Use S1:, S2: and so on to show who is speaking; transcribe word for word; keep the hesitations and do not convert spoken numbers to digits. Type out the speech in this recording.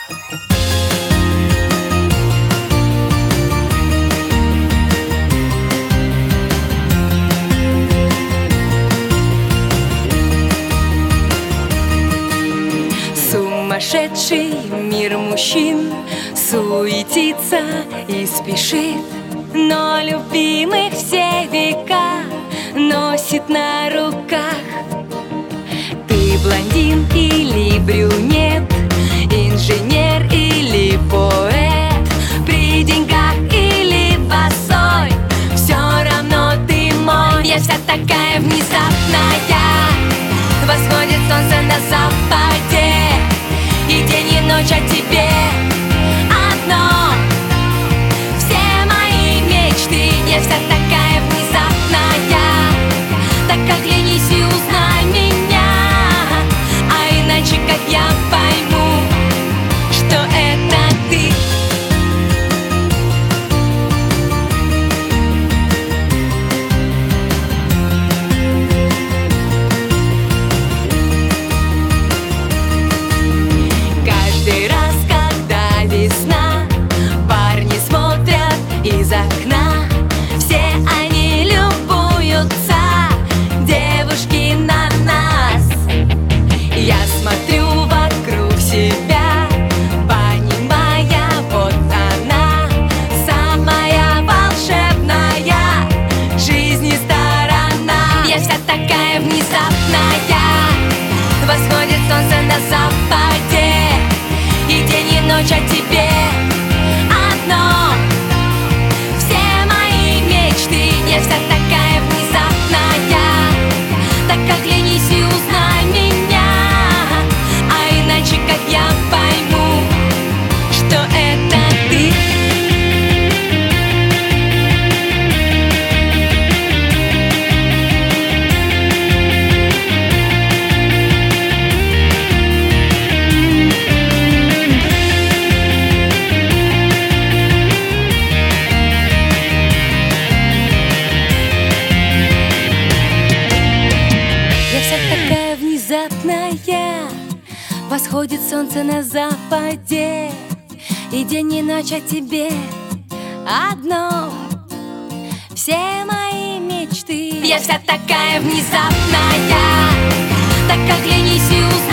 S1: Сумасшедший мир мужчин суетится и спешит, но любимых все века носит на руках. Ты блондин или брюнет, инженер или поэт, при деньгах или босой, все равно ты мой. Я вся такая внезапная, восходит солнце на западе, и день и ночь о тебе одно. Все мои мечты, я вся такая внезапная. Так оглянись и узнай меня, а иначе как я пойму, что это ты. Каждый раз, когда весна, парни смотрят из окна, все они любуются, девушки, на нас. Я смотрю вокруг себя, понимая, вот она, самая волшебная жизни сторона. Я вся такая внезапная, восходит солнце на западе, и день и ночь о тебе одно. Все мои мечты, я вся такая внезапная. Так оглянись и узнай меня, а иначе как я пойму, что это ты. Такая внезапная, восходит солнце на западе, и день и ночь о тебе одно. Все мои мечты, я вся такая внезапная. Так оглянись и узнай.